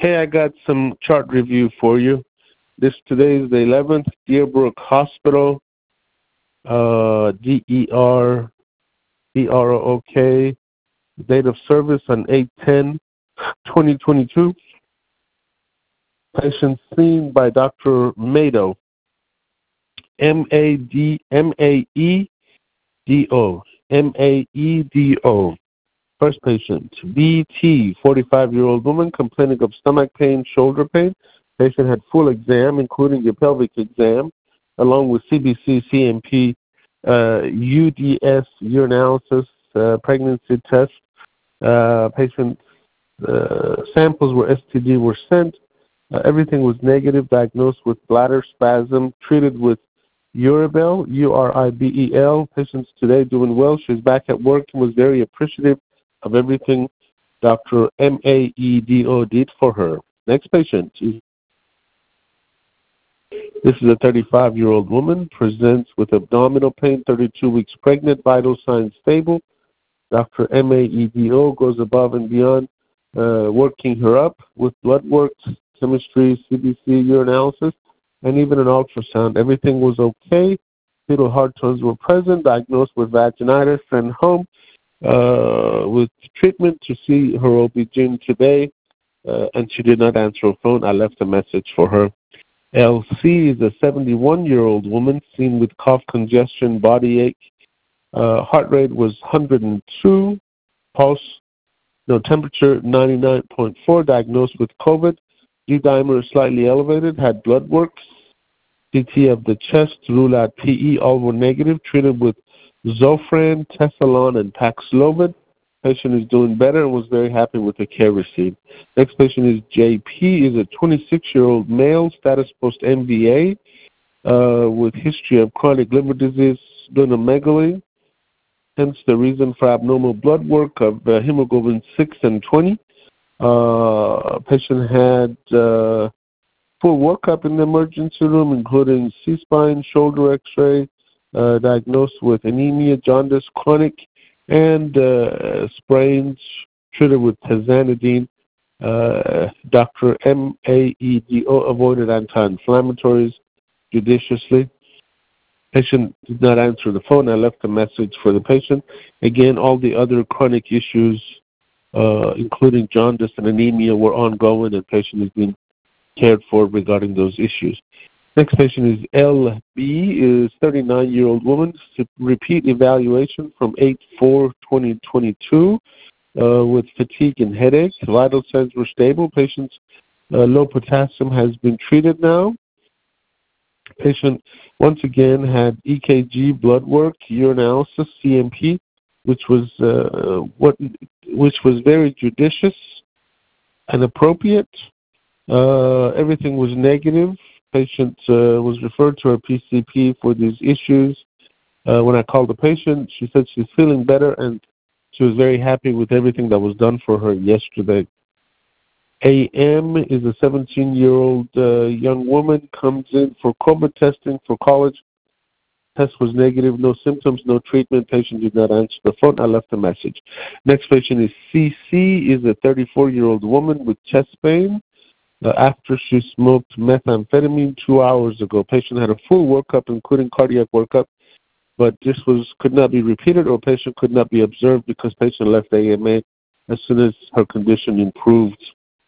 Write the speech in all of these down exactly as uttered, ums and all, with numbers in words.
Hey, I got some chart review for you. This today is the eleventh, Deerbrook Hospital, uh, D E R B R O O K, date of service on eight ten twenty twenty-two. Patient seen by Doctor Mado, M A D M A E D O, M A E D O. First patient, B T, forty-five-year-old woman complaining of stomach pain, shoulder pain. Patient had full exam, including a pelvic exam, along with C B C, C M P, uh, U D S, urinalysis, uh, pregnancy test. Uh, patient uh, samples were S T D were sent. Uh, everything was negative, diagnosed with bladder spasm, treated with Uribel, U R I B E L. Patient's today doing well. She's back at work and was very appreciative of everything Doctor M A E D O did for her. Next patient. This is a thirty-five-year-old woman, presents with abdominal pain, thirty-two weeks pregnant, vital signs stable. Doctor M A E D O goes above and beyond, uh, working her up with blood work, chemistry, C B C, urinalysis, and even an ultrasound. Everything was okay. Fetal heart tones were present, diagnosed with vaginitis, and home uh, with treatment to see her O B G Y N today, uh, and she did not answer her phone. I left a message for her. L C is a seventy-one-year-old woman seen with cough, congestion, body ache. Uh, heart rate was one hundred two, pulse, no temperature ninety-nine point four, diagnosed with COVID. D-dimer slightly elevated, had blood work, C T of the chest, rule out P E, all were negative, treated with Zofran, Tessalon, and Paxlovid. Patient is doing better and was very happy with the care received. Next patient is J P, is a twenty-six-year-old male, status post-M V A, uh, with history of chronic liver disease, splenomegaly, hence the reason for abnormal blood work of uh, hemoglobin six and twenty. Uh, patient had uh, full workup in the emergency room, including C-spine, shoulder X-ray, uh, diagnosed with anemia, jaundice, chronic, and uh, sprains, treated with tazanidine. Uh, Doctor M A E D O avoided anti-inflammatories judiciously. Patient did not answer the phone. I left a message for the patient. Again, all the other chronic issues, uh, including jaundice and anemia, were ongoing, and patient is being cared for regarding those issues. Next patient is L B, is thirty-nine-year-old woman, repeat evaluation from eight four twenty twenty-two uh, with fatigue and headache. Vital signs were stable. Patient's uh, low potassium has been treated now. Patient once again had E K G, blood work, urinalysis, C M P, which was uh, what which was very judicious and appropriate. Uh, everything was negative. Patient uh, was referred to her P C P for these issues. Uh, when I called the patient, she said she's feeling better and she was very happy with everything that was done for her yesterday. A M is a seventeen-year-old uh, young woman, comes in for COVID testing for college. Test was negative, no symptoms, no treatment. Patient did not answer the phone. I left a message. Next patient is C C, is a thirty-four-year-old woman with chest pain. Uh, after she smoked methamphetamine two hours ago. Patient had a full workup, including cardiac workup, but this was could not be repeated or patient could not be observed because patient left A M A as soon as her condition improved.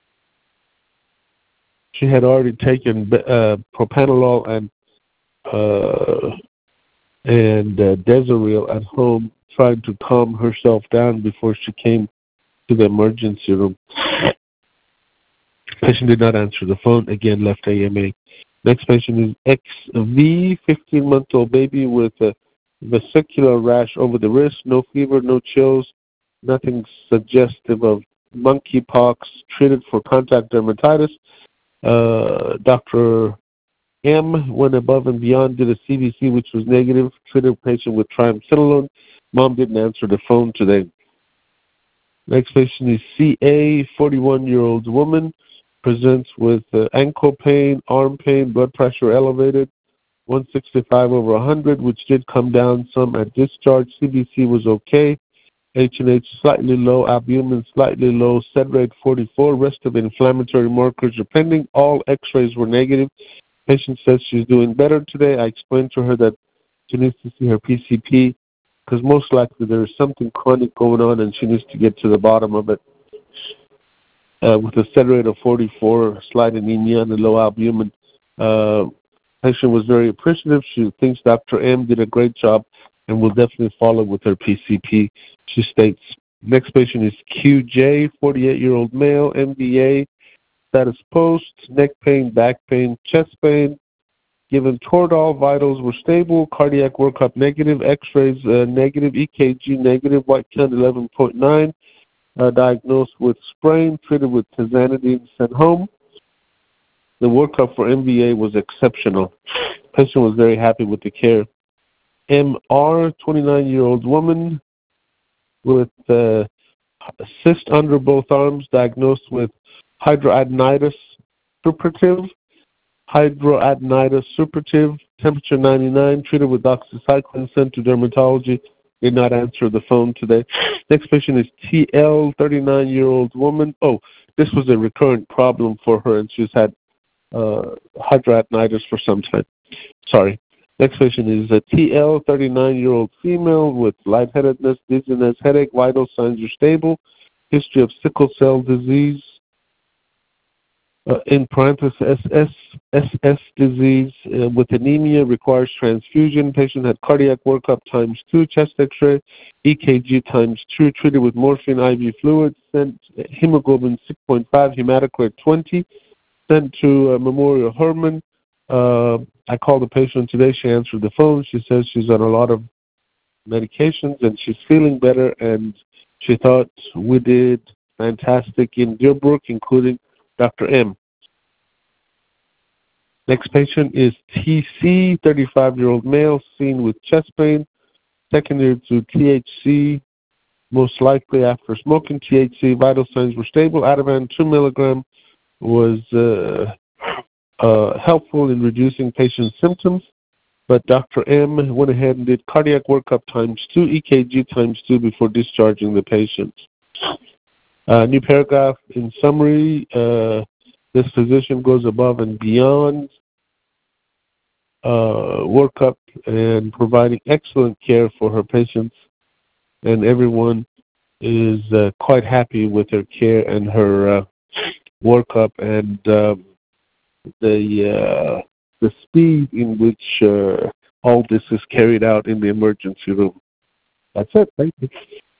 She had already taken uh, propanolol and uh, and uh, Desiril at home, trying to calm herself down before she came to the emergency room. Patient did not answer the phone. Again, left A M A. Next patient is X V, fifteen-month-old baby with a vesicular rash over the wrist, no fever, no chills, nothing suggestive of monkeypox, treated for contact dermatitis. Uh, Doctor M went above and beyond, did a C B C, which was negative, treated patient with triamcinolone. Mom didn't answer the phone today. Next patient is C A, forty-one-year-old woman, presents with uh, ankle pain, arm pain, blood pressure elevated, one sixty-five over one hundred, which did come down some at discharge. C B C was okay. H and H slightly low, albumin slightly low, sed rate forty-four, rest of inflammatory markers are pending. All x-rays were negative. Patient says she's doing better today. I explained to her that she needs to see her P C P because most likely there is something chronic going on and she needs to get to the bottom of it. Uh, with a sed rate of forty-four, slight anemia, and a low albumin. Uh, patient was very appreciative. She thinks Doctor M did a great job and will definitely follow with her P C P. She states, next patient is Q J, forty-eight-year-old male, M D A, status post, neck pain, back pain, chest pain. Given Toradol, vitals were stable, cardiac workup negative, x-rays uh, negative, E K G negative, white count eleven point nine. Uh, diagnosed with sprain, treated with tizanidine, sent home. The workup for M V A was exceptional. Patient was very happy with the care. M R, twenty-nine-year-old woman with uh, cyst under both arms, diagnosed with hidradenitis suppurative. Hidradenitis suppurative, temperature ninety-nine, treated with doxycycline, sent to dermatology. Did not answer the phone today. Next patient is T L, thirty-nine-year-old woman. Oh, this was a recurrent problem for her, and she's had uh, hidradenitis for some time. Sorry. Next patient is a T L, thirty-nine-year-old female with lightheadedness, dizziness, headache. Vital signs are stable. History of sickle cell disease. Uh, in parentheses, S S, S S disease uh, with anemia, requires transfusion. Patient had cardiac workup times two, chest x-ray, E K G times two, treated with morphine, I V fluid, sent hemoglobin six point five, hematocrit twenty, sent to uh, Memorial Hermann. Uh, I called the patient today. She answered the phone. She says she's on a lot of medications and she's feeling better, and she thought we did fantastic in Deerbrook, including Doctor M. Next patient is T C, thirty-five-year-old male, seen with chest pain, secondary to T H C, most likely after smoking T H C. Vital signs were stable. Ativan two milligram was uh, uh, helpful in reducing patient's symptoms, but Doctor M went ahead and did cardiac workup times two, E K G times two before discharging the patient. Uh, new paragraph in summary, uh, this physician goes above and beyond uh, workup and providing excellent care for her patients, and everyone is uh, quite happy with her care and her uh, workup and uh, the uh, the speed in which uh, all this is carried out in the emergency room. That's it. Thank you.